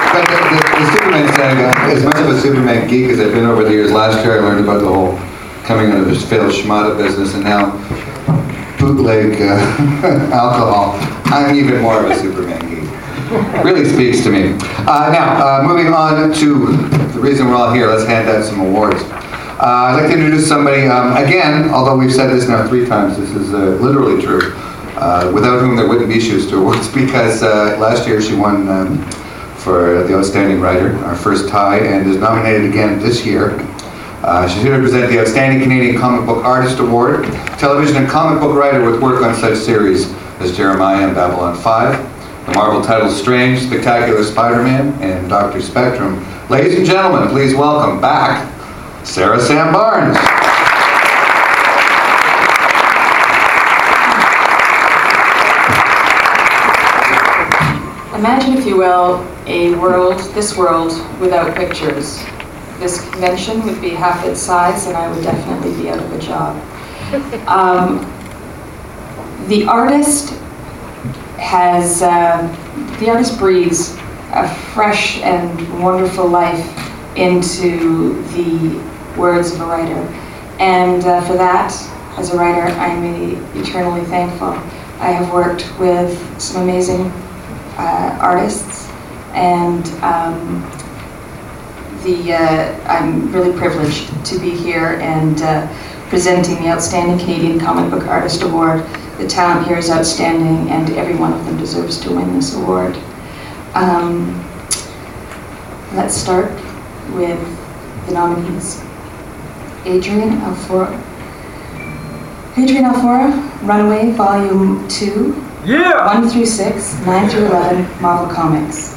But the Superman thing, as much of a Superman geek as I've been over the years, last year I learned about the whole coming out of this failed schmata business, and now bootleg alcohol. I'm even more of a Superman geek. Really speaks to me. Now, moving on to the reason we're all here, let's hand out some awards. I'd like to introduce somebody, again, although we've said this now 3 times, this is literally true, without whom there wouldn't be Schuster Awards, because last year she won for the Outstanding Writer, our first tie, and is nominated again this year. She's here to present the Outstanding Canadian Comic Book Artist Award, television and comic book writer with work on such series as Jeremiah and Babylon 5, the Marvel titles Strange, Spectacular Spider-Man, and Dr. Spectrum. Ladies and gentlemen, please welcome back Sarah Sam Barnes. Imagine, if you will, this world without pictures. This convention would be half its size and I would definitely be out of a job. The artist breathes a fresh and wonderful life into the words of a writer. And for that, as a writer, I'm eternally thankful. I have worked with some amazing artists, and I'm really privileged to be here and presenting the Outstanding Canadian Comic Book Artist Award. The talent here is outstanding, and every one of them deserves to win this award. Let's start with the nominees. Adrian Alfora, Runaway, Volume 2, Yeah! 1 through 6, 9 through 11, Marvel Comics.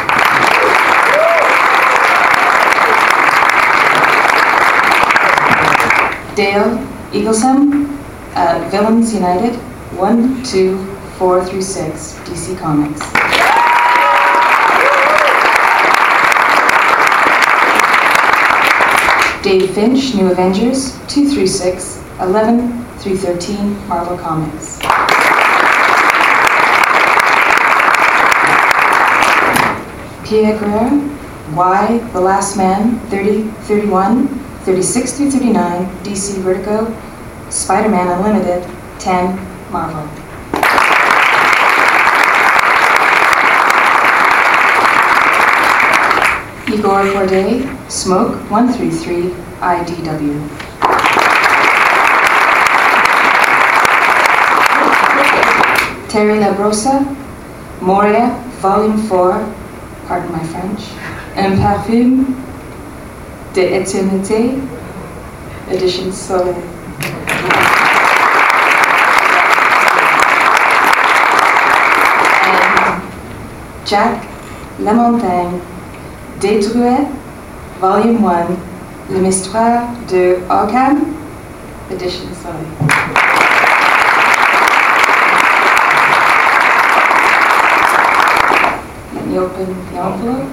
Dale Eaglesham, Villains United, 1, 2, 4 through 6, DC Comics. Dave Finch, New Avengers, 2 through 6, 11 through 13, Marvel Comics. Pierre Guerre, Y, The Last Man, 30, 31, 36 through 39, DC Vertigo, Spider-Man Unlimited, 10, Marvel. Igor Corday, Smoke, 1 through 3, IDW. Terry Labrosa, Moria, Volume 4, pardon my French, Un Parfum d'Éternité, Edition Soleil. And Jack Lamontagne, Détruit, Volume 1, Le Mystère de Arkham, Edition Soleil. Let me open the envelope.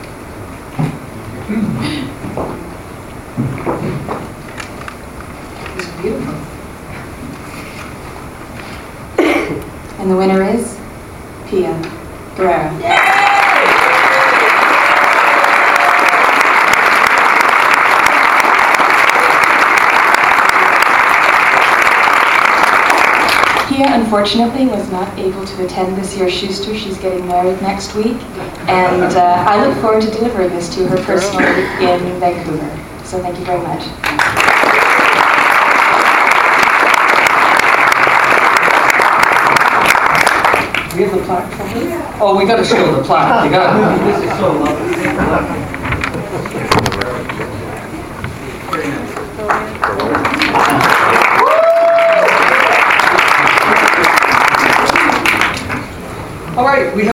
These are beautiful. And the winner is Pia Guerrero. Pia, unfortunately, was not able to attend this year's Schuster. She's getting married next week, and I look forward to delivering this to her personally in Vancouver. So thank you very much. We have the plaque from here? Oh, we got to show the plaque. You got it. This is so lovely.